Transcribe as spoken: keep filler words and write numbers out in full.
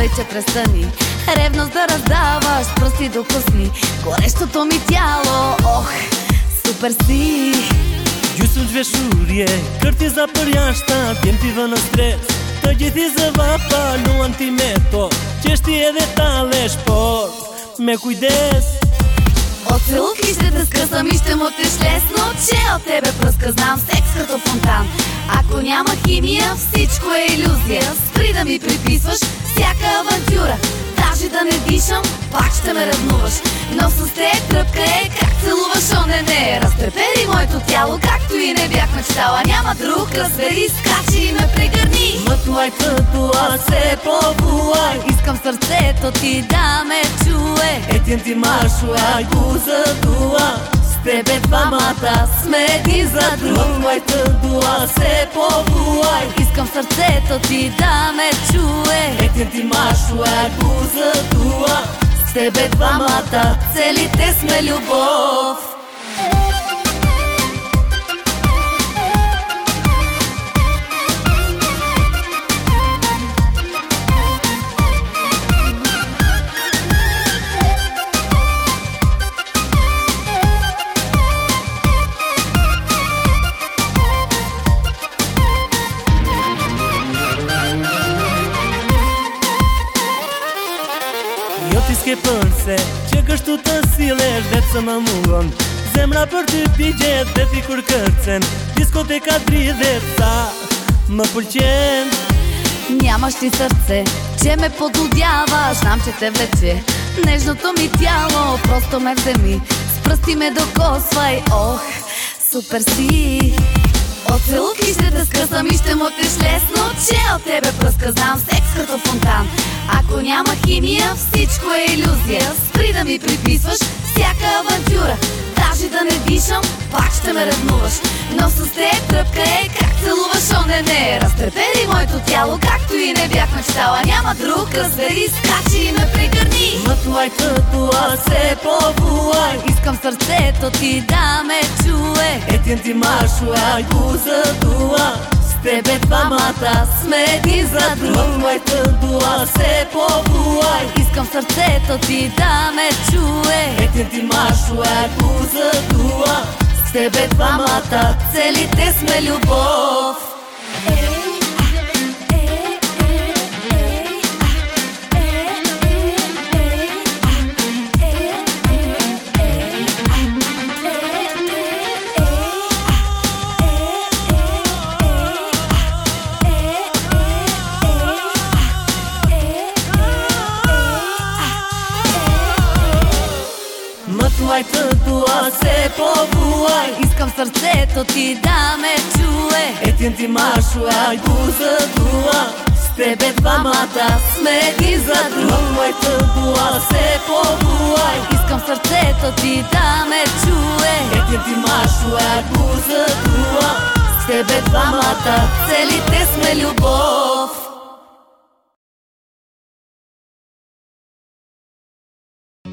че престани ревност да раздаваш пръсти до косми горещото ми тяло. Ох, супер си! Gjusëm zhveshurje, kërti za përjashta, t'jem t'i vë në stres, të gjithi zëvapa luan ti me to, qeshti edhe talesh, por me kujdes. От целувки ще те скъсам и ще мутиш лесно, че от тебе пръска знам секс като фонтан. Ако няма химия, всичко е илюзия. Спри да ми приписваш всяка авантюра. Даже да не дишам, пак ще ме ревнуваш. Но с те тръпка е как целуваш, о не не. Разтрепери моето тяло, както и не бях мечтала. Няма друг, разбери, скачи и ме прегърни. Мътлай това се побуай, искам сърцето ти да ме чуе. Етин ти маршуай, гуза дуа, с тебе двамата сме един за друг. Мътлай това се побуай, искам сърцето ти да ме чуе. Етин ти маршуай, гуза дуа, с тебе двамата целите сме любов. Jo t'i s'ke përse që kështu të silesh dhe të më mungon. Zemra për ty pigjet dhe ti kur kërcen, diskoteka dridhet sa më pëlqen. Нямаш ти сърце, че ме подлудява. Знам, че те влече нежното ми тяло. Просто ме вземи, с пръсти ме докосвай. Ох, супер си! От целувки ще те скъсам и ще мутиш лесно, че от тебе пръска знам секс като фонтан. Ако няма химия, всичко е илюзия. Спри да ми приписваш всяка авантюра. Даже да не дишам, пак ще ме ревнуваш. Но с те тръпка е как целуваш, о не не. Разтрепери моето тяло, както и не бях мечтала. Няма друг, разбери, скачи и ме прегърни. Мътлай това се побуай, искам сърцето ти да ме чуе. Етин ти маршуай, гуза дуа, с тебе двамата сме един за друг. Мътлай това се побуай, искам сърцето ти да ме чуе. Етин ти маршуай, гуза дуа, с тебе двамата целите сме любов. Мътлай това се побуай, искам сърцето ти да ме чуе. Етин ти маршуай, гуза дуа, с тебе двамата сме един за друг. Мътлай това се побуай, искам сърцето ти да ме чуе. Етин ти маршуай, гуза дуа, с тебе двамата целите сме любов.